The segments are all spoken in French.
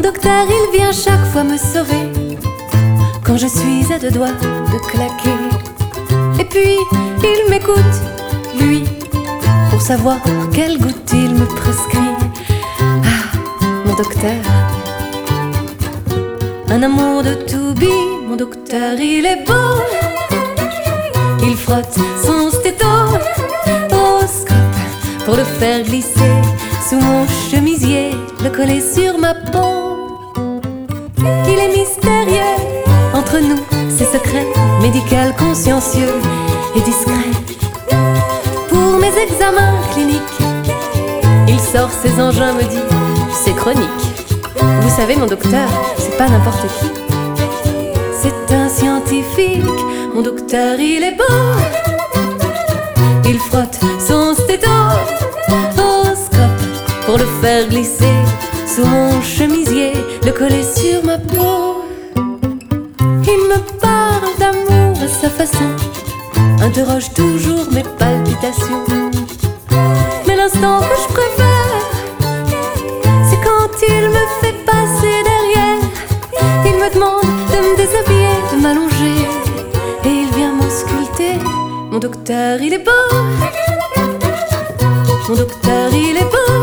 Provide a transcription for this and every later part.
docteur, il vient chaque fois me sauver quand je suis à deux doigts de claquer. Et puis il m'écoute, lui, pour savoir quelle goutte il me prescrit. Ah, mon docteur, un amour de toubib, mon docteur, il est beau. Il frotte son stéthoscope pour le faire glisser sous mon chemisier, le coller sur ma peau. Il est mystérieux, entre nous, ses secrets, médical, consciencieux et discret. Pour mes examens cliniques, il sort ses engins, me dit, c'est chronique. Vous savez, mon docteur, c'est pas n'importe qui. C'est un scientifique, mon docteur, il est beau. Il frotte son stéthoscope pour le faire glisser sous mon chemisier, le coller sur ma peau. Il me parle d'amour à sa façon, interroge toujours mes palpitations. Mais l'instant que je préfère, c'est quand il me fait passer derrière. Il me demande de me déshabiller, de m'allonger, et il vient m'ausculter. Mon docteur, il est beau. Mon docteur, il est beau.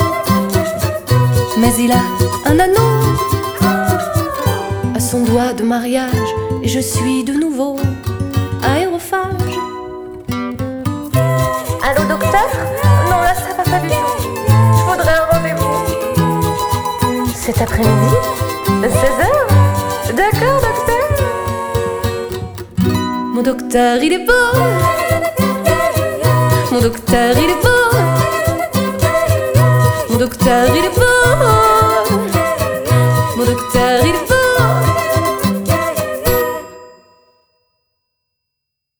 Mais il a un anneau à son doigt de mariage, et je suis de nouveau aérophage. Allô, docteur? Non, là, ça va pas du tout. Je voudrais un rendez-vous. Cet après-midi? 16h? D'accord, docteur. Mon docteur, il est beau. Mon docteur, il est beau. Mon docteur, il est beau.